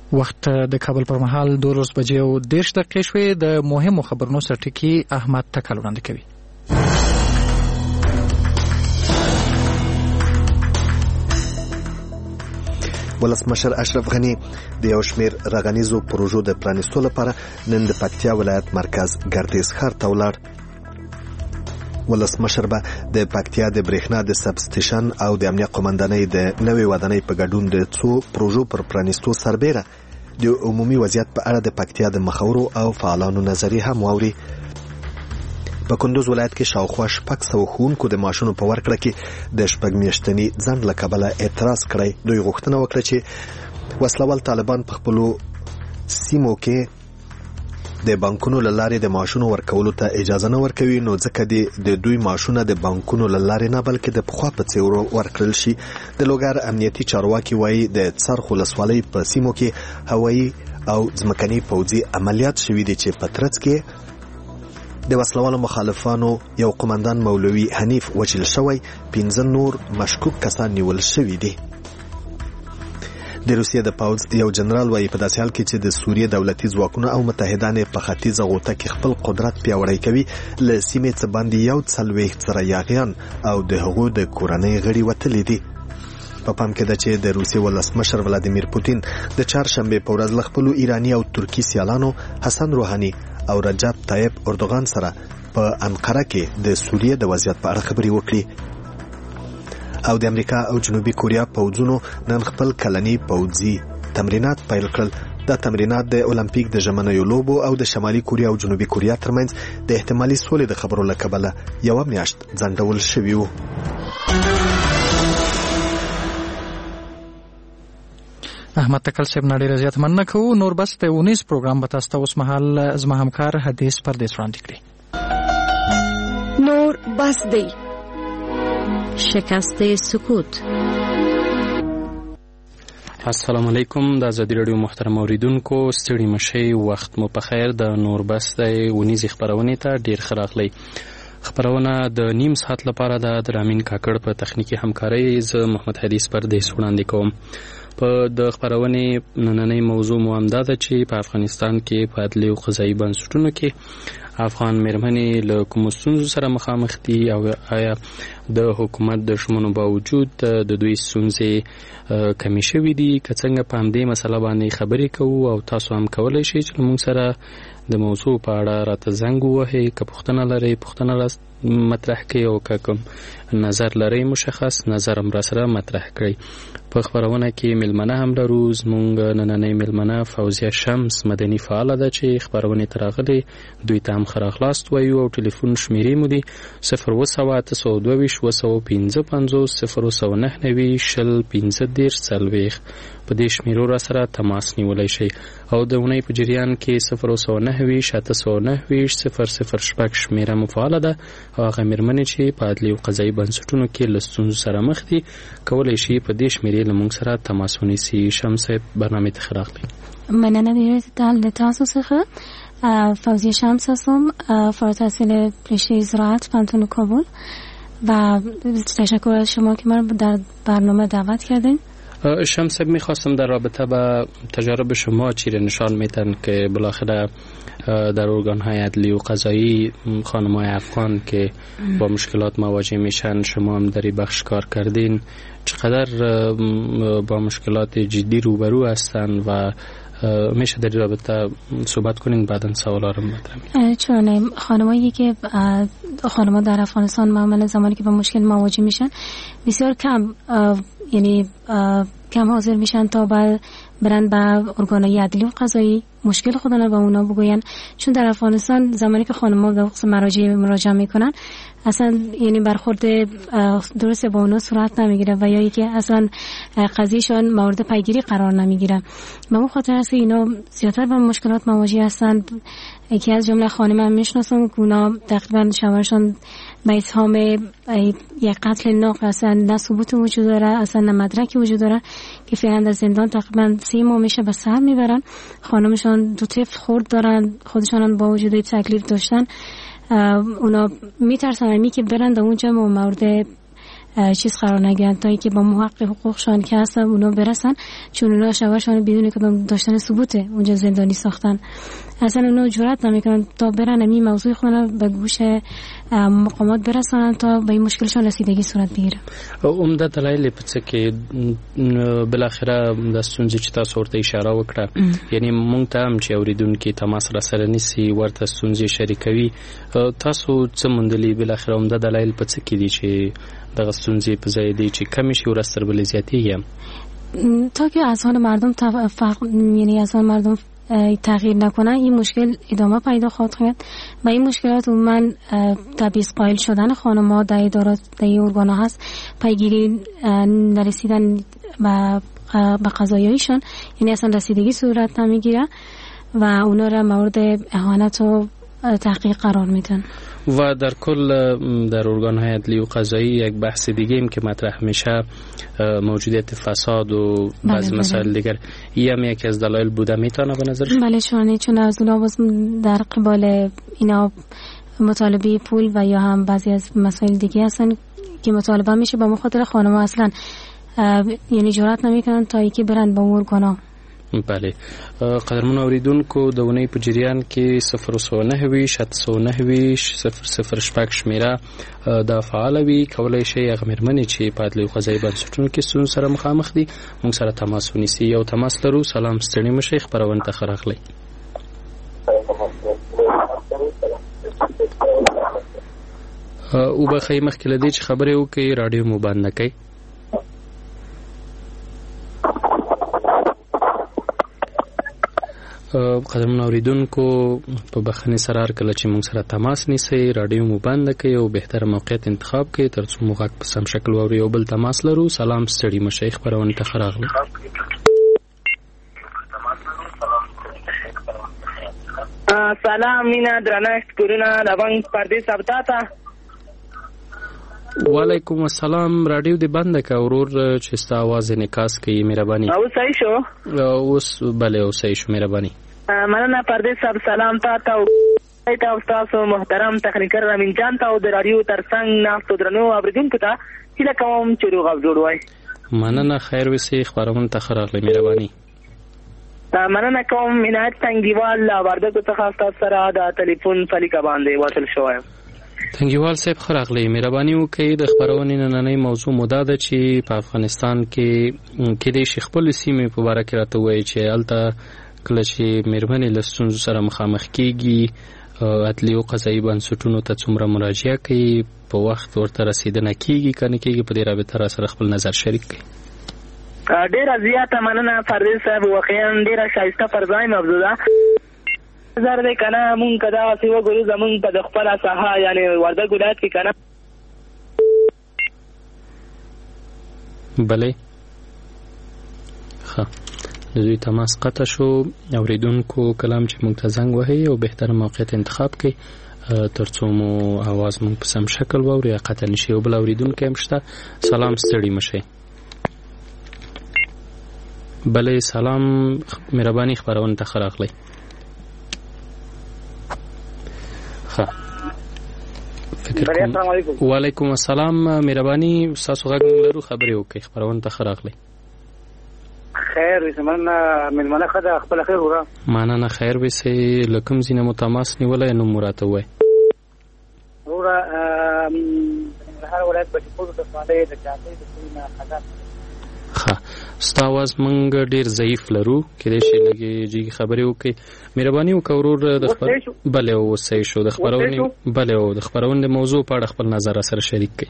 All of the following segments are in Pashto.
وخت د کابل پر مهال 12:10 شوې. د مهمو خبرونو سرټکی احمد تکل وړاندې کوي. ولسمشر اشرف غنی د یو شمېر رغنیزو پروژو د پرانیستو لپاره نن د پکتیا ولایت مرکز ګردیز ښار ته ولاړ. ولسمشر به د پکتیا د برېښنا د سب سټیشن او د امنیه قومندانۍ د نوې ودانۍ په ګډون د څو پروژو پر پرانیستو سربېره د عمومي وضعیت په اړه د پکتیا د مخورو او فعالانو نظریې هم واوري. په کندوز ولایت کې شاوخوا 600 ښوونکو د معاشونو په ورکړه کې د 6 میاشتني ځنډ له کبله اعتراض کړی. دوی غوښتنه وکړه چې وسلوال طالبان په خپلو سیمو کې د بانکونو له لارې د معاشونو ورکولو ته اجازه نه ورکوي، نو ځکه د دوی معاشونه د بانکونو له لارې نه بلکې د پخوا په څیر ورکړل شي. د لوګر امنیتي چارواکي وایي د څرخ ولسوالۍ په سیمو کې هوایي او ځمکني پوځي عملیات شوي دي چې په ترڅ کې د وسلوالو مخالفانو یو قومندان مولوي حنیف وجل شوی، 15 نور مشکوک کسان نیول شوي دي. د روسیې د پوځ یو جنرال وایي په داسې حال کې چې د سوریې دولتي ځواکونه او متحدان په ختیځه غوطه کې خپل قدرت پیاوړی کوي، له سیمې څخه باندې 40 زره یاغیان او د هغو د کورنۍ غړي وتلي دي. په پام کې ده چې د روسیې ولسمشر ولادیمیر پوتین د چهارشنبې په ورځ له خپلو ایراني او ترکي سیالانو حسن روحاني او رجب طیب اردوغان سره په انقره کې د سوریې د وضعیت په اړه خبرې وکړي. او د امریکا او جنوبي کوریا پوځونو نن خپل کلني پوځي تمرینات پیل کړل. دا تمرینات د اولمپیک د ژمنیو لوبو او د شمالي کوریا او جنوبي کوریا ترمنځ د احتمالي سولې د خبرو له کبله یوه میاشت ځنډول شوي وو. احمد تکل صاحب نه ډېره زیاته مننه کوو. نور بس د 19 پروګرام به تاسو ته اوس مهال زما همکار حدیث پردیس وړاندې کړي. نور بس دی شکست سکوت. السلام علیکم. د ازادي رادیو محترم اوریدونکو، ستړي مشئ، وخت مو په خیر. د نور بس دی ونیزې خبرونې ته ډیر ښه راغلی. خبرونه د نیم ساعت لپاره د رامین کاکړ په تخنیکی همکارۍ زه محمد حدیث پردیس وړاندې کوم. په د خبرونې نننۍ موضوع مو همدا ده چې په افغانستان کې په عدلي او قضایي بنسټونو کې افغان مېرمنې له کومو ستونزو سره مخامخ دي او آیا د حکومت د شمنو باوجود د دوی ستونزې کمی شوي دي. که څنګه په همدې مسله باندې خبرې کوو او تاسو هم کولی شئ چې موږ سره د موضوع په اړه راته زنګ ووهئ. که پوښتنه لرئ پوښتنه مطرح کړئ او که کوم نظر لرئ مشخص نظر هم راسره مطرح کړئ. په خبرونه کې ملمنه هم لرو. زموږ نننۍ ملمنه فوزیه شمس مدني فعاله ده چې خبرونه ته راغلي. دوی ته هم ښه راغلاست وایو او ټلیفون شمیرې مو دي 028255050 په دې شمیرو را سره تماس نیولای شئ. او د اونۍ په جریان کې 029 شمیره مو فعاله ده او هغه مېرمنې چې په عدلي او قضایي بنسټونو کې له ستونزو سره مخ دي کولی شي په دې شمیرې له موږ سره تماس ونیسي. شمس برنامې ته ښه راغلی. مننه ډېره د تاسو څخه. فوزیه شمس هستم، فارغ التحصیل رشته زراعت پانتون کابل و تشکر از شما که من در برنامه دعوت کردین. شمس میخواستم در رابطه با تجارب شما چیره نشان میتن که بالاخره در ارگان‌های عدلی و قضایی خانم‌های افغان که با مشکلات مواجه میشن شما هم در این بخش کار کردین، چقدر با مشکلات جدی روبرو هستن و میشه در رابطه صحبت کنین بعداً سوالا رو مطرح. چون خانمایی که خانم‌ها در افغانستان معمولا زمانی که با مشکل مواجه میشن بسیار کم یعنی کم حاضر میشن تا برن به ارگان‌های عدلی و قضایی مشکل خودن رو به اونا بگوین، چون در افغانستان زمانی که خانم‌ها به مراجعه میکنن اصلا یعنی برخورد درست با اونا صورت نمیگیره و یا اینکه اصلا قضیهشان مورد پیگیری قرار نمیگیره. به اون خاطر است اینا زیادتر با مشکلات مواجه هستند. یکی از جمله خانم هم میشناسم که اونا تقریبا شوهرشان به اتهام یک قتل ناق اصلا نه ثبوت وجود داره اصلا نه مدرکی وجود داره که فعلا در زندان تقریبا 3 ماه میشه به سر میبرن. خانمشان 2 طفل خرد دارن، خودشان با وجود تکلیف داشتن اونا میترسن که برن در اونجا مورد چیز قرار نگیرن تا اینکه با محقق حقوقشان که هستن اونا برسن، چون اونا شوهرشان بدون کدام داشتن ثبوت اونجا زندانی ساختن. اصلا اونا جرئت نمیکنن تا برن این موضوع خودن به گوش مقامات برسانن تا به این مشکلشان رسیدگی صورت بگیره. عمده دلایل په څه کې بلاخره د ستونزې چې تاسو ورته اشاره وکړه، یعنی مونږ ته هم چې اوریدونکي تماس را سره نیسي ورته ستونزې شریکوي، تاسو څه موندلي بلاخره عمده دلایل په څه کې دي چې دغه ستونزې په ځای دي چې کمی شي ورځ تر بلې زیاتېږي؟ تا که اذهان مردم یعنی اذهان مردم تغییر نکنه این مشکل ادامه پیدا خواهد کرد و این مشکلات عموما تبعیض قائل شدن خانم‌ها در ادارات در ارگان‌ها هست، پیگیری نرسیدن به قضایایشان، یعنی اصلا رسیدگی صورت نمیگیره و اونا را مورد اهانت و تحقیق قرار میدن. و در کل در ارگان‌های عدلی و قضایی یک بحث دیگه هم که مطرح میشه موجودیت فساد و بعضی مسائل دیگر، این هم یکی از دلایل بوده میتونه به نظر شما؟ بله شونه، چون از اونا باز در قبال اینا مطالبه پول و یا هم بعضی از مسائل دیگه هستن که مطالبه میشه با مخاطر خانم‌ها اصلا یعنی جرئت نمیکنن تا اینکه برن با ارگانا. بله قدرمن اوریدونکو د ونې په جریان کې 009 شمیره د فعال وي، کولای شي هغه مېرمنې چې په عدلي او قضایي بنسټونو کې ستونزو سره مخامخ دي موږ سره تماس ونیسي. یو تماس لرو. سلام، ستړي مشئ، خپرونه ته ښه راغلی. وبخښئ مخکې له دې چې خبرې وکړئ راډیو مو بند نه کړئ. قدرمن اوریدونکو په بخښنې سره هر کله چې موږ سره تماس نیسئ راډیو مو بند کړئ او بهتره موقعیت انتخاب کړئ تر څو مو غږ په سم شکل واورئ. یو بل تماس لرو. سلام، ستړي مشئ، خپرونه ته ښه راغلی. سلام، مینا درنښت کورونه لونګ پردې ثبتا ته. وعلیکم السلام. راډیو دې بند کړه ورور چې ستا आवाज انعکاس کوي، مهرباني. او صحیح شو؟ اوس بله او صحیح شو، مهرباني. مننه پردې صاحب، سلام تاسو او تاسو محترم تخنیکر رامین جان ته او د راډیو ترڅنګ ناستو درنو اوریدونکو ته هیله کوم چې روغ او جوړ وای. مننه، خیر وسې، خبرونه ته ښه راغلی، مهرباني. مننه کوم عنایت څنګهوال وردګو څخه تاسو سره د ټلیفون فلیکه باندې واصل شوم. تنګیوال صاحب ښه راغلی، مهرباني وکړئ. د خبرونې نننۍ موضوع موده ده چې په افغانستان کې کېدای شي خپل سیمې په باره کې راته ووایي چې هلته کله چې مېرمنې له ستونزو سره مخامخ کېږي عدلي او قضایي بنسټونو ته څومره مراجعه کوي، په وخت ورته رسېدنه کېږي که نه کېږي، په دې رابطه را سره خپل نظر شریک کړئ. ډېره زیاته مننه فردي صاحب، واقعا ډېره ښایسته فرضای موضوع ده. زر دې کنه مونږ کدا سی وګورو زمونږ په خپل ساحه یعنی وردګ ولایت کې کنه. بله ښه، د دوی تماس قطع شو. اوریدونکو کلام چې مونږ ته زنګ وهي او بهتره موقعیت انتخاب کړئ تر څو مو आवाज مونږ په سم شکل واوري یا قطع نشي. او بل اوریدونکو هم شته. سلام، ستړي مشئ. بله سلام، مهرباني، خبرونه ته ښه راغلی. وعلیکم السلام، مهرباني، تاسو غږ لرو، خبرې وکړئ، خبرونه ته ښه راغلی. خیر زمانه ملمنه خدا خپل خیر وره. مننه، خیر وسې. له کوم ځای نه مو تماس نیولی نو مو راته ووایئ. وره هر ولایت په ټول د فعالیت د چاپی د ټول خدمات. ښه، ستا आवाज مونږ ډېر ضعیف لرو، کېدای شي لږې جګې خبرې وکړئ. مهرباني وکړه ورور د بله اوس صحیح شو. د خپرونې بله او د خپرونې د موضوع په اړه خپل نظر سره شریک کړئ.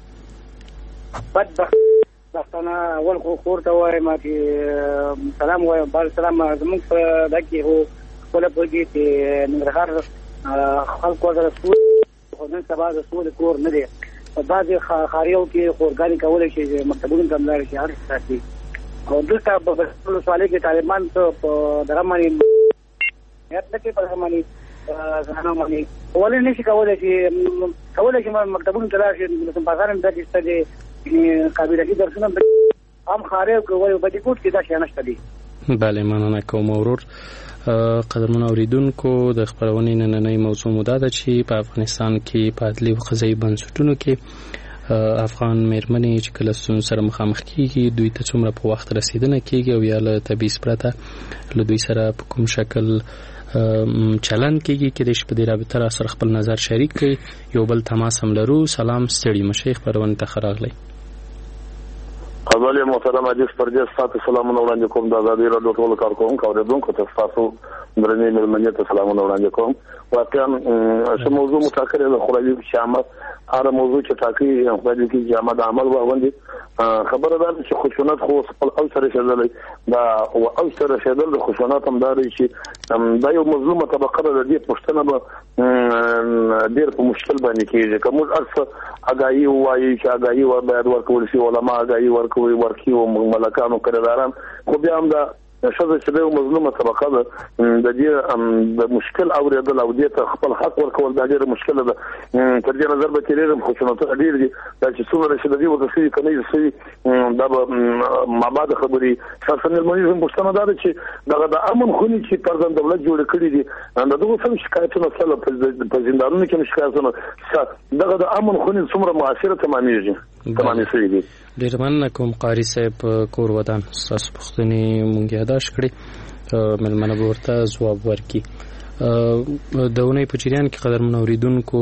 بدبختانه اول خو کور ته وایم چې سلام وایم، بل سلام زموږ په دغه هو خپل پوهې چې ننګرهار خلکو سره سول خو نن سبا د سول کور نه دی. په بعضې ښاریو کې خورګانې کولی شي چې مکتبونو ته لاړ شي هر څه ساتي. او دلته په ولسوالۍ کې طالبان ته په دغه باندې یاد نه کوي، په دغه باندې زنانه باندې ولې نشي کولی چې مکتبونو ته لاړ شي. بازار هم داسې شته دی قابلتي درسونه هم ښاریو کې وایي په دې کوټ کې دا شیان شته دي. بله مننه کوم ورور. قدرمن اوریدونکو د خبرونې نننۍ موضوع موده ده چې په افغانستان کې په عدلي او قضایي بنسټونو کې افغان میرمنې چې کله ستونزو سره مخامخ کیږي دوی ته څومره په وخت رسیدنه کیږي او یا له تبعیض پرته له دوی سره په کوم شکل چلند کیږي کې د شپې د رابطه را سره خپل نظر شریک کړي. یو بل تماس هم لرو. سلام ستړي مشي خبرونه ته خراغلی. اول محترم حدیث پردیس تاسو سلامونه وړاندې کوم. د آزادۍ راډیو ټول کارکونکو او اوریدونکو ته تاسو درنې ملمنې ته سلامونه وړاندې کوم. واقعا چې موضوع متأخره ده خو راځي شامل هر موضوع چې ټاکي خپل کې جامه د عمل وغوندي خبره ده چې خشونت خو خپل او سره شدل دا او او سره شدل د خشونت هم داري چې دا یو مظلومه طبقه ده د دې پښتنه به ډیر په مشکل باندې کېږي کوم اکثر اگاهي وایي چې اگاهي باید ورکول شي علما اگاهي ورکوي او ملکانو کړداران خو بیا هم دا شذ چې د مظلومه طبقه ده د دې د مشکل اوریدل او دې ته خپل حق ورکول دا ډیره مشکله ده. تر دې نظر به تیرېږم خو شنو ته ډیر دي دا چې څومره چې د دې وګړي کني چې دا ما بعد خبري شخصا المنظم پښتنه دا چې دغه د امن خونی چې پرځن دولت جوړ کړی دي دغه څه شکایتونه سره په زندانونو کې شکایتونه دغه د امن خونی څومره معاشره تمامي شي دي. ډیر مننه کوم قاری صاحب کور ودان تاسو پښتني مونږ یاداش کړی ملمنه ورته جواب ورکړي. د اونۍ په جریان کې قدرمن اوریدونکو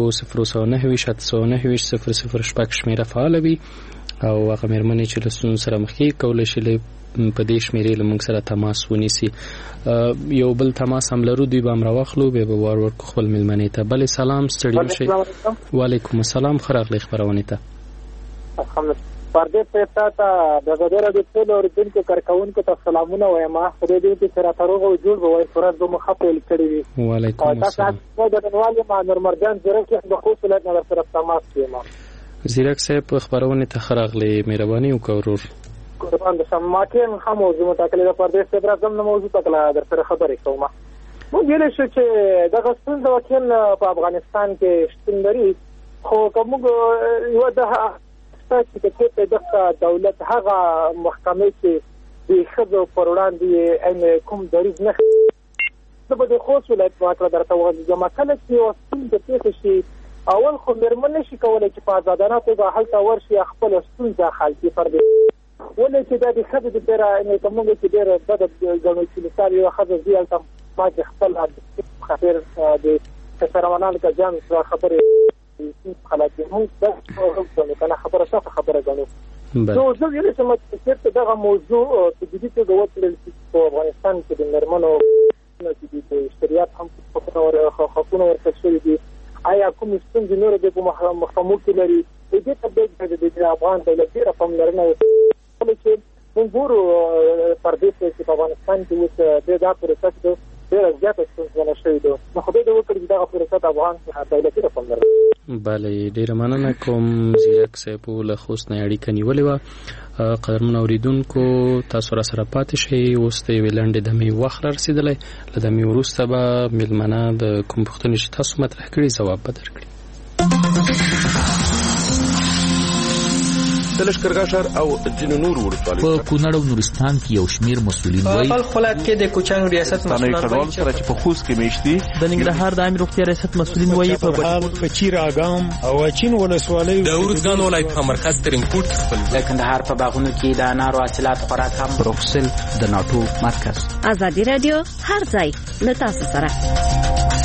009 شمیره فعال وي او هغه مېرمنې چې له ستونزو سره مخ کېږي کولی شي په دې شمیرې له موږ سره تماس ونیسي. یو بل تماس هم لرو دوی به هم راواخلو بیا به وار ورکړو خپل مېلمنې ته. بلې سلام ستړي مشئ. وعلیکم السلام ښه راغلی خپرونې ته. پردې پېتا ته د غدره د ټول اوریدونکو کارکونکو ته سلامونه وایم. خدای دې چې سره تروغ او جوړ وای فرض به مخاطب کړی وي. وعلیکم السلام. تاسو د نړیوال ما نورمرجان زیرک د خو سولت نه سره تماس کیما. زیرک صاحب خبرونه ته خراغلی مهرباني وکړور. قربان د سماکین هم موضوع متکلم پردې څخه راځم نو موضوع تکلا در سره خبرې کوم. مو ویل شو چې د غسل د وکیل په افغانستان کې شتون لري خو کوم یو د چې په دغه دولت هغه محکمې چې د خزو پر وړاندې ان کوم دریز نه د بده خو ولایت واکړه درته وځي جمع کله چې وسیم د تېښ شي اول خو مرمن نشي کولای چې په آزادانه توګه حالت ورشي خپل ستونزه حل کړي پر دې ولې چې د خزو د تر ان کومه چې ډېر د غنو چې مثال یو خزو دی البته ما خپل خبر د سرمنال کا جام خبره خلاص هم د کنه خبره څه خبره غنو نو زه ویل چې دغه موضوع په دې کې د وټل په افغانستان کې د نرمنو چې د اشتریات هم په خپلو ورکشي دي آیا کوم ستونزې نور د محکمو کې لري دې ته د افغان دولت رقم لرنه چې موږ ګورو پردې چې په افغانستان کې اوس د دا پروسه ډېر زیات ستونزې شوي دي نو خدای دې وکړي چې دغه پروسه افغان دولتي رقم لري. بله ډیره مننه کوم زیرک صاحب له خوست نه اړیکه نیولې وه. قدرمن اوریدونکو تاسو را سره پاتې شئ. اوس د یوې لنډې دمې وخت را رسېدلی. له دمې وروسته به مېلمنه د کوم پوښتنې چې تاسو مطرح کړي ځواب به درکړي. د لښکرګاه ښار او ځینو نورو ولسوالیو په کونړ او نورستان کې یو شمېر مسؤلین وایي په خپلات کې د کوچانو ریاست مسؤلین وایي چې په خوست کې میشتي د ننګرهار د عامه روغتیا ریاست مسؤلین وایي په چیر اګام او چین ولسوالۍ د اردن ولایت مرکز ترینکوټ خپل د کندهار په باغونو کې د انارو حاصلات خوراک هم بروکسل د ناټو مرکز. ازادي رادیو هر ځای له تاسو سره.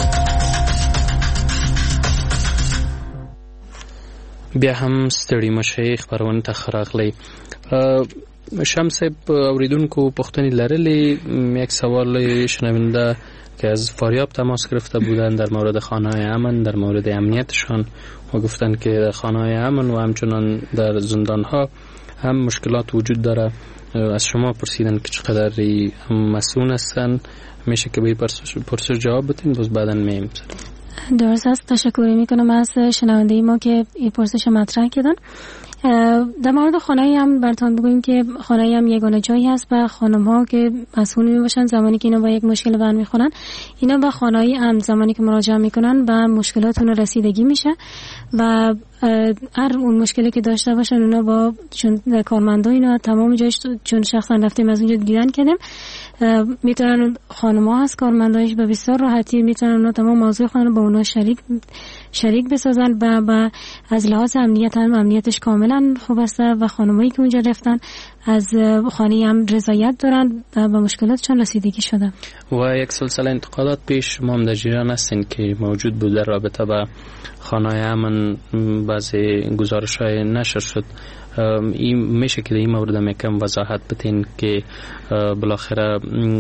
بیا هم ستړي مشي خبرونه ته خراغلی. شمس اوریدونکو پوښتنی لرلی. یک سوال شنونده که از فاریاب تماس گرفته بودند در مورد خانه‌های امن در مورد امنیتشان و گفتند که خانه‌های امن و همچنان در زندان‌ها هم مشکلات وجود داره. از شما پرسیدن که چقدر مسئول هستند میشه که به پرسش جواب بدین باز بعداً می‌گیم. درست است. تشکر میکنم از شنونده ما که این پرسش مطرح کردن. در مورد خانه‌ای هم براتون بگویم که خانه‌ای هم یگانه جایی هست و خانم‌ها که مسئول میباشن زمانی که اینا با یک مشکل برمیخورن، اینا با خانه‌ای هم زمانی که مراجعه میکنن و مشکلاتون رسیدگی میشه و هر اون مشکلی که داشته باشن اونا با چون کارمندا اینا تمام جایش چون شخصا رفتیم از اونجا دیدن کردیم میتونن خانم‌ها هست کارمندایش به بسیار راحتی میتونن اونا تمام موضوع خانه با اونا شریک بسازن و از لحاظ امنیت هم امنیتش کاملا خوب است و خانمایی که اونجا رفتن از خانه هم رضایت دارن و به مشکلاتشون رسیدگی شده. و یک سلسله انتقادات پیش شما هم در جریان هستین که موجود بود در رابطه با خانه امن، بعضی گزارش‌های نشر شد. این میشه که در این مورد یکم وضاحت بدین که بالاخره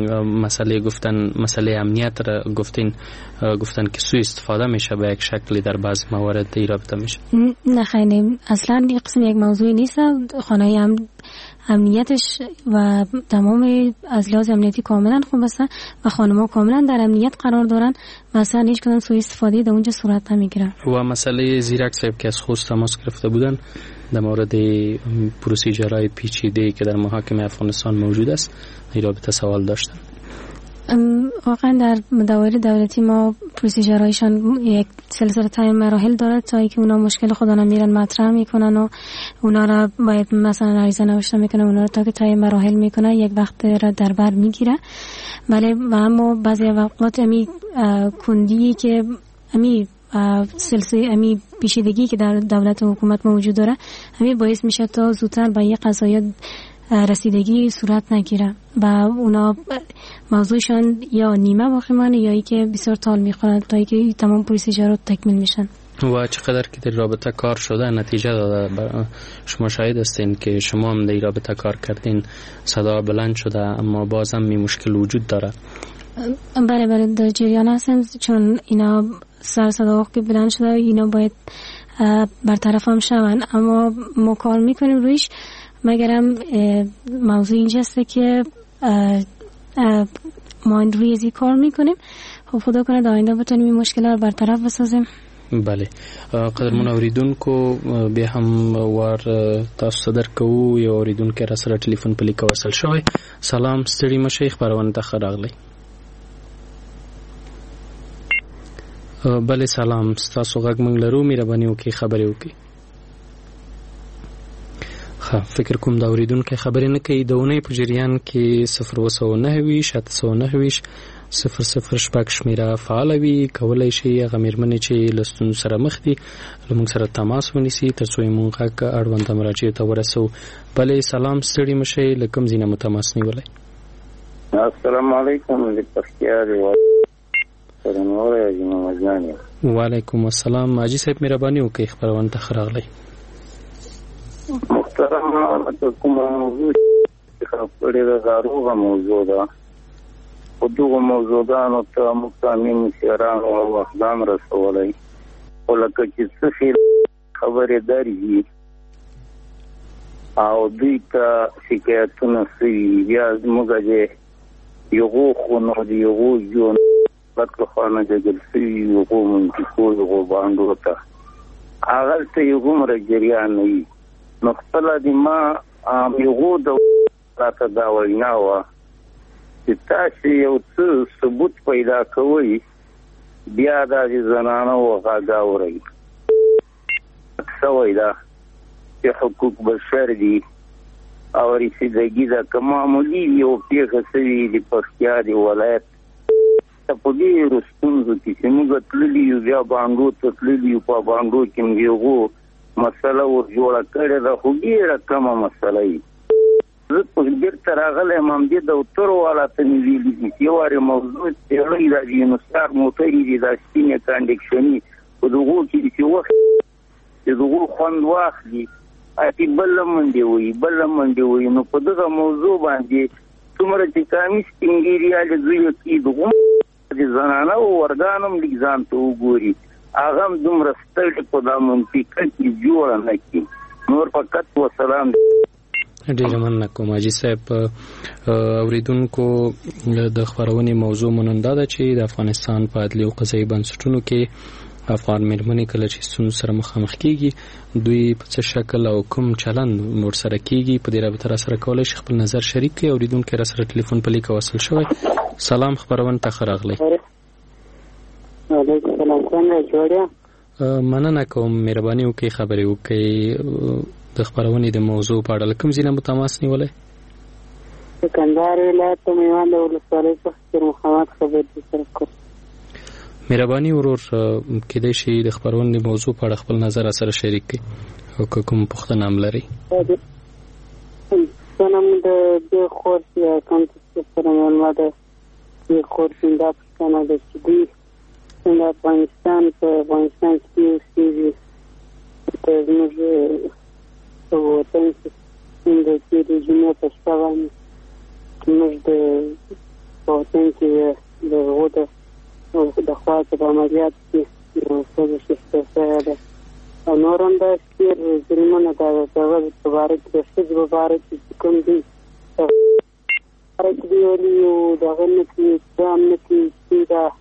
مسئله امنیت را گفتن که سوء استفاده میشه به یک شکلی در بعضی موارد این رابطه میشه؟ نه خیر، اصلا این قسم یک موضوع نیست. خانه هم امنیتش و تمام از لحاظ امنیتی کاملا خوب است و خانم‌ها کاملا در امنیت قرار دارن و اصلا هیچ کدام سوء استفاده در اونجا صورت نمیگیره. و مسئله زیرک صاحب که از خوست تماس گرفته بودن در مورد پروسیجرهای پیچیده‌ای که در محاکم افغانستان موجود است، این رابطه سوال داشتن. واقعا در مدارج دولتی ما پروسیجرهایشان یک سلسله تایم مراحل داره تا اینکه اونا مشکل خودشون میرن مطرح میکنن و اونا را باید مثلا عریضه نوشته میکنن، اونا را تا که تایم مراحل میکنه یک وقت را در بر میگیره. ولی و اما بعضی وقت امی کندی که امی سلسله امی پیچیدگی که در دولت و حکومت موجود داره همین باعث میشه تا زودتر به یک قضایا رسیدگی صورت نگیره و اونا موضوعشان یا نیمه باقی مانه یا ای که بسیار طول میخوره تا اینکه تمام پروسیجرات تکمیل میشن. و چقدر که در رابطه کار شده نتیجه داده؟ شما شاهد هستین که شما هم در رابطه کار کردین، صدا بلند شده اما بازم می مشکل وجود داره. بله در جریان هستم، چون اینا سر صدا که بلند شده اینا باید برطرف هم شون، اما ما کار میکنیم رویش. مگرم موضوع اینجاست که ما روی ازی کار میکنیم، خدا کنه در آینده بتونیم این مشکل رو برطرف بسازیم. بله، قدرمن اوریدونکو بیا هم وار تاسو درکو یو اوریدونکو را سره ټلیفون په لیک وصل شوی. سلام، ستړي مشه، خبرونه ته راغلی. بله سلام، تاسو غږ مونږ لرو، مهرباني وکړئ خبرې وکړئ. فکر کوم دا اوریدونکو خبرې نه کوي. د اونۍ په جریان کې 029 809 00 شپږ شمیره فعال وي، کولای شي هغه مېرمنې چې له ستونزو سره مخ دي له موږ سره تماس ونیسي تر څو یې موږ غږ اړونده مراجعې ته ورسوو. بلې سلام، ستړي مشئ، له کوم ځای نه مو تماس نیولی؟ السلام علیکم، د پکتیا د سرنوره حاجي محمد جان یم. وعلیکم السلام حاجي صاحب، مهرباني وکړئ خبرونه ته ښه راغلی. محترم، کومه موضوع چې خبرې د ناروغه موضوع ده، په دغه موضوعاتو ته موږ تامین مشران او اقدام رسولای، خو لکه چې څه خبرې درځي او دوی ته شکایتونه سوي، بیا زموږ چې یو خونو دی یو جون پکې خانه جګل سوي یو مونږ کو یو باندې وتا هغه ته یو مر جریان نه نو خپل د ما یو د راته دا وینا و چې تاسو یو څه ثبوت پیدا کوئ بیا د زنانو غاګاوري سوي دا چې حقوق بشر دي او رسیدګي دا کومه یو پیښه سوي د پښتیا دی ولایت په دې رستونزو کې چې موږ تللی یو بیا باندې تللی یو په باندې کې یو مسله ور جوړه کړې ده، خو ډېره کمه مسله یې زه په بیرته راغلی یم همدې دفتر والا ته مې ویلي دي چې یو وارې موضوع څېړئ دا د انحصار موټرې دي دا سپینې کنډکشني په دغو کې چې وخت چې دغو خوند واخلي اتې بله منډې وي نو په دغه موضوع باندې څومره چې کامي سپینګیریالې دوی کې دغو د زنانه او ورګانم لږ ځان ته وګوري، هغه هم دومره ستړي په دا منطقه کې جوړه نه کړي. نور فقط وسلام. ډېره مننه کوم حاجي صاحب. اوریدونکو د خبرونې موضوع مونږ دا ده چې د افغانستان په عدلي او قضایي بنسټونو کې افغان میرمنې کله چې ستونزو سره مخامخ کیږي دوی په څه شکل او کوم چلند ورسره کیږي په دې رابطه سره کولای شي خپل نظر شریک کړي. اوریدونکو را سره ټلیفون په لیک وصل شوی. سلام خبرونه ته راغلی. وعلیکم السلام. څنګه جوړه؟ مننه کوم، مهرباني وکړئ خبرې وکړئ د خبرونې د موضوع په اړه کوم ځای نه تماس نیولای؟ کندهار ولایت میوند ولسوالۍ څخه محمد خبر سره کوم. مهرباني ورور کېدای شي د خبرونې د موضوع په اړه خپل نظر سره شریک کړئ او کوم پوښتنه هم لري. سنم د خور یا کوم څه سره معلومات د خور څنګه پښتنه د چې د افغانستان کې اوسېږي د زموږ په وطن کې د تېرې جمعې په شپه باندې زموږ د وطن کې د هغو د خوا په عملیات کې یو ښځه شهیده شوې ده او نور هم داسې ډېر ظلمونه د هغه په باره کې د ښځې په باره کې چې کوم دي په باره کې دوی ولي یو د هغه نه کوي اقدام نه کوي چې دا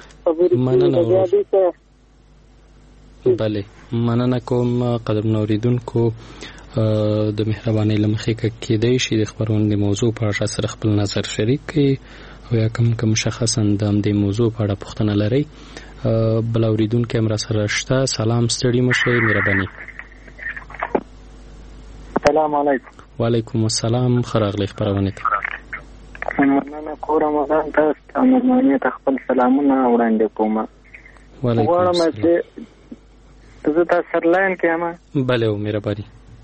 بله مننه کوم قدرمنو اوریدونکو د مهربانۍ له مخې کېدای شي د خبرونې د موضوع په اړه سره خپل نظر شریک کړي او یا کوم شخصا د دې موضوع په اړه پوښتنه لري. بل اوریدونکو هم را سره شته. سلام ستړي مشه مهرباني. سلام علیکم. وعلیکم السلام. خراغلی خبرونه ته مننه کوم. رمضان تاسو مهرباني ته خپل سلامونه وړاندې کوم. وعلیکم السلام. زه تاسو سره لاین کې یم. بله مهرباني.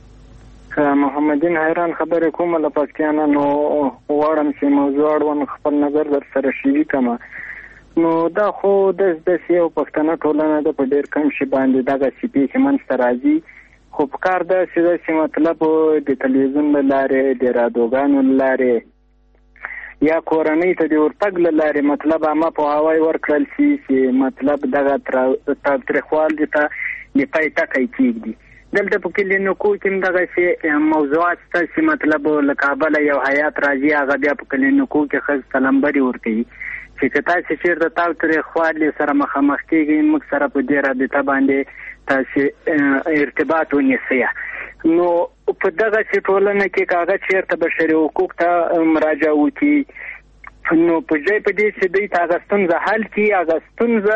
محمدین حیران خبرې کوم له پښتانه نو غواړم چې موضوع اړوند خپل نظر در سره شریک کړم. نو دا خو د یو پښتنه ټولنه د په ډېر کم شي باندې دغه پیښې منځته راځي خو په کار ده چې مطلب د تلویزیون له لارې د رادیوګانو له لارې یا کورنۍ ته د ورتګ له لارې مطلب عامه پوهاوی ورکړل شي چې مطلب دغه تاوتریخوال دي ته د پای ټکی کېږدي. دلته په کلینیکو کې هم دغسې موضوعات شته چې مطلب له کابله یو هیات راځي هغه بیا په کلینیکو کې ښځو ته لمبرې ورکوي چې که تاسې چېرته تاوتریخوالي سره مخامخ کېږئ موږ سره په دې رابطه باندې تاسې ارتباط ونیسئ. نو په دغسې ټولنه کې که هغه چېرته بشري حقوق ته مراجعه وکړي نو په ځای په دې چې دوی ته هغه ستونزه حل کړي هغه ستونزه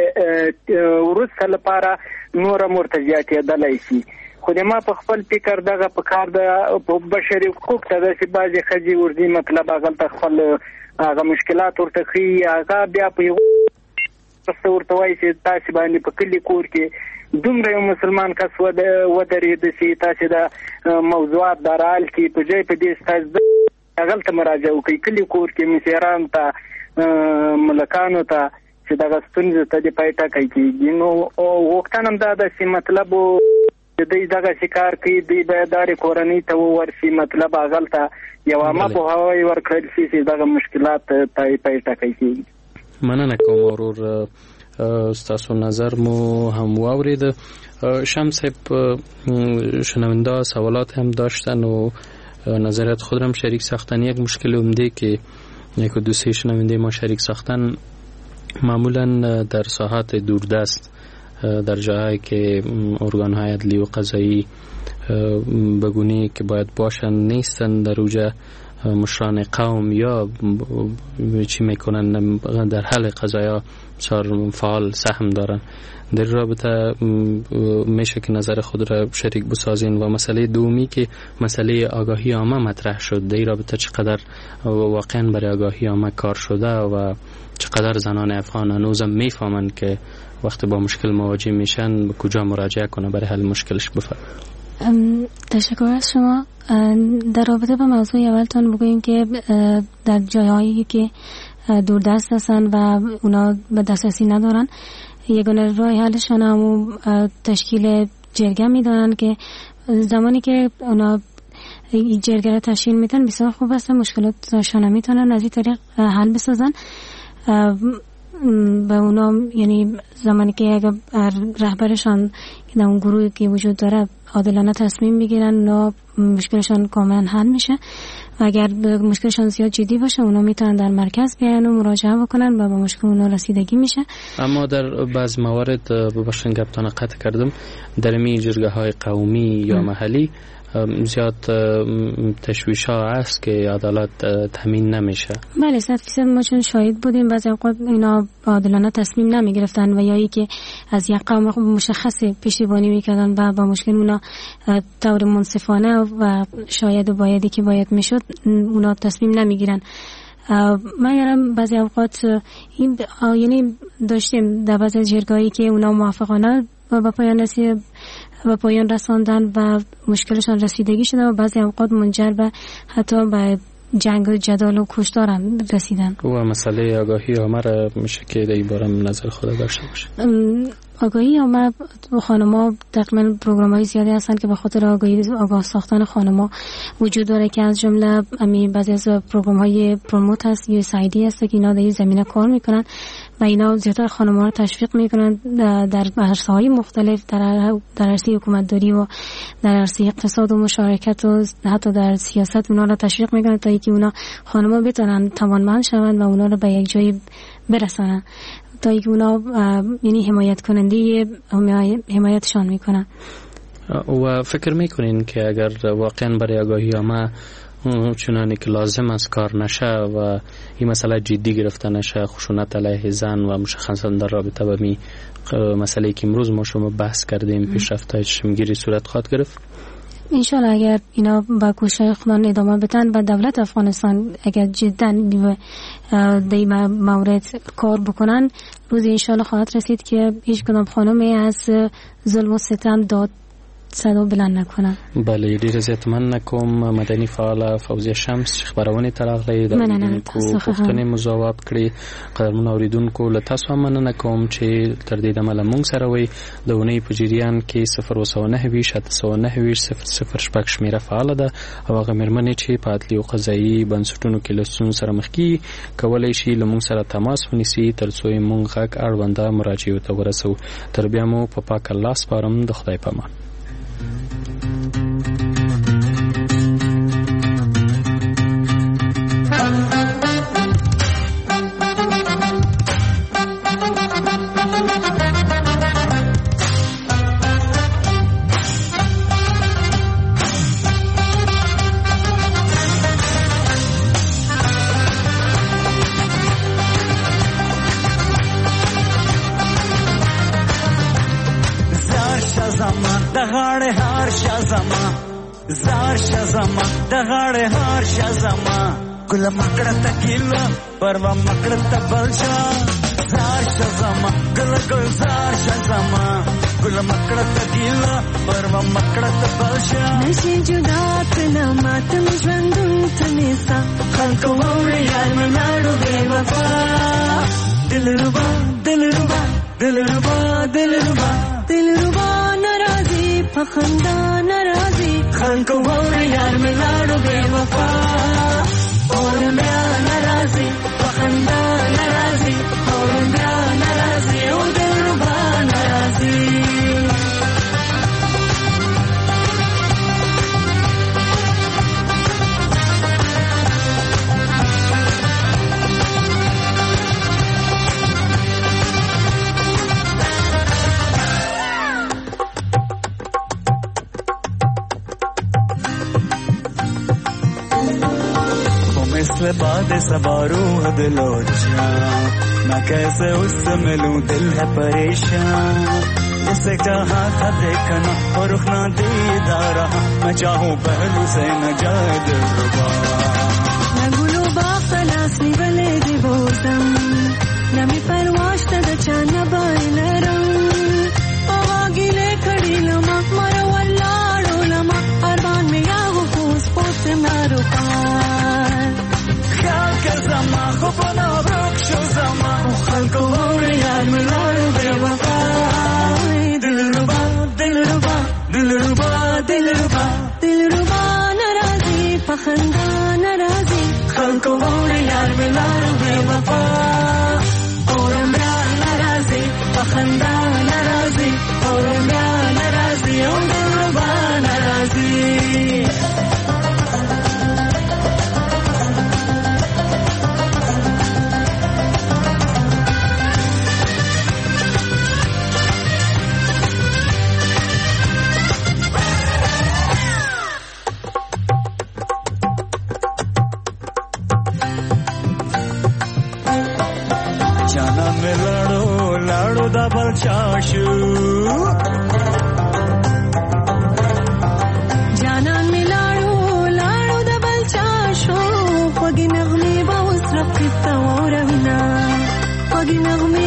د وروسته لپاره نوره ورته زیاتېدلی شي. خو د ما په خپل فکر دغه په کار د بشري حقوق ته داسې بعضې ښځې ورځي مطلب هغلته خپل هغه مشکلات ورته ښیي هغه بیا په یو ورته وایي چې تاسې باندې په کلي کور کې دومره یو مسلمان کس ودرېده چې تاسې د موضوعات دا رحل کړي په ځای په دې ستاسو هغلته مراجعه وکړئ کلي کور کې مشرانو ته ملکانو ته چې دغه ستونزې ته د پای ټکی کېږي. نو غوښتنه هم دا ده چې مطلب دوی دغسې کار کوي دوی باید دارې کورنۍ ته وورسي مطلب هغلته یو عامه پوهاوی ورکړل شي چې دغه مشکلات ته پای ټکی کېږي. مننه کوم ورور ستاسو نظر مو هم واورید. شمس صاحب شنونده سوالات هم داشتن و نظریات خود هم شریک ساختن. یک مشکل عمده که یک دوسته شنونده ما شریک ساختن معمولا در ساحات دوردست در جاهایی که ارگان‌های عدلی و قضایی بگونی که باید باشن نیستن در اوجه مشران قوم یا چی میکنن در حل قضایا بسیار فعال سهم دارن. در رابطه میشه که نظر خود را شریک بسازین. و مسئله دومی که مسئله آگاهی عامه مطرح شد در رابطه چقدر واقعا برای آگاهی عامه کار شده و چقدر زنان افغان هنوزم میفهمن که وقتی با مشکل مواجه میشن به کجا مراجعه کنه برای حل مشکلش. بفرمایید. تشکر از شما. در رابطه با موضوع اولتون بگوییم که در جاهایی که دوردست هستن و اونا به دسترسی ندارن یگانه راه حلشان همون تشکیل جرگه میدارن که زمانی که اونا این جرگه رو تشکیل میدن بسیار خوب است مشکلاتشان میتونن از این طریق حل بسازن. به اونا یعنی زمانی که اگر رهبرشان که در اون گروهی که وجود داره عادلانه تصمیم بگیرن اونا مشکلشان کاملا حل میشه و اگر مشکلشان زیاد جدی باشه اونا میتونن در مرکز بیان و مراجعه بکنن و با مشکل اونا رسیدگی میشه. اما در بعض موارد ببخشید گپتان قطع کردم، در می جرگه‌های قومی یا محلی زیاد تشویش ها هست که عدالت تامین نمیشه. بله 100% ما چون شاهد بودیم بعضی اوقات اینا عادلانه تصمیم نمی گرفتن و یا ای که از یک قوم مشخص پشتیبانی میکردن و با مشکل اونا طور منصفانه و شاید و بایدی که باید میشد اونا تصمیم نمیگیرن. من یارم بعضی اوقات این یعنی داشتیم در بعضی جرگایی که اونا موافقانه و پایان رساندن و مشکلشان رسیدگی شده و بعضی اوقات منجر به حتی به جنگ و جدال و کشتار هم رسیدن. و مسئله آگاهی عامه را میشه که در این باره نظر خود داشته باشه. آگاهی عامه خانم‌ها تقریبا پروگرام‌های زیادی هستن که به خاطر آگاه ساختن خانم‌ها وجود داره که از جمله بعضی از پروگرام‌های پروموت هست یا سایدی هست که اینا در این زمینه کار میکنن و اینا زیادتر خانم‌ها رو تشویق میکنن در عرصه‌های مختلف، در عرصه حکومتداری و در عرصه اقتصاد و مشارکت و حتی در سیاست اونا رو تشویق میکنن تا اینکه اونا خانم‌ها بتونن توانمند شوند و اونا رو به یک جای برسونن تا اینکه اونا یعنی حمایت کننده حمایتشان میکنن. و فکر میکنین که اگر واقعا برای آگاهی عامه چنانی که لازم است کار نشه و این مسئله جدی گرفته نشه، خشونت علیه زن و مشخصا در رابطه با می مسئله که امروز ما شما بحث کردیم پیشرفت‌های چشمگیری صورت خواهد گرفت؟ انشالله اگر اینا با کوشش خودان ادامه بدن و دولت افغانستان اگر جدا در این مورد کار بکنن، روز انشالله خواهد رسید که هیچ کدام خانمی از ظلم و ستم داد صدا بلند نکنن. بله ډیر زیات من کوم مدني فعال فوزیه شمس خبرونه تراغلی د پښتنې مجاوب کړي. قدرمن اوریدونکو له تاسو مننه کوم چې تر دې دمه مونږ سره وي د ونې په جریان کې 029 شمیره فعال ده او هغه مېرمنې چې په عدلي او قضایي بنسټونو کې له ستونزو سره مخ کیږي کولای شي له مونږ سره تماس ونیسي ترڅو مونږ غږ اړونده مراجعو ته ورسو. تر بیا مو په پاک الله سپارم. د خدای په امان. زار شزما دغړې هار شزما ګل مکړه تکیلا پروا مکړه تبلشا زار شزما ګل ګل زار شزما ګل مکړه تکیلا پروا مکړه تبلشا نشي جدا تنا ماتم ژوندون تنسا خلکو وړي یار ملاړو بے وفا دلربا دلربا دلربا دلربا دلربا ناراضي پخندا ناراضي خلکو وړي یار ملاړو بے وفا اور بیا ناراضي پخندا ناراضي اور بیا ناراضي او دلربا ناراضي बात सवारूह दिलो जान मैं कैसे उससे मिलूं दिल है परेशान उसे कहा था देखना और रुकना दीदार मैं चाहूं पहलू से न जाए दिलरुबा नगुलो बाखलास निवले दिवोदम नमी परवाश तद चाना बाइलरम आवागिले खड़ी लमा मरो वल्लाडो लमा अरमान में यागो फूस पोत मारो زما خو په نابرک شو زما خلکو وړي یار ملاړو بے وفا دلربا دلربا دلربا دلربا دلربا ناراضي پخندا ناراضي خلکو وړي یار ملاړو بے وفا اورم بیا ناراضي پخندا ناراضي اورم بیا ناراضي او دلربا ناراضي د بل چا شو جانان می لاړو د بل چا شو خوږې نغمې به اوس رقیب ته واوروینه خوږې نغمې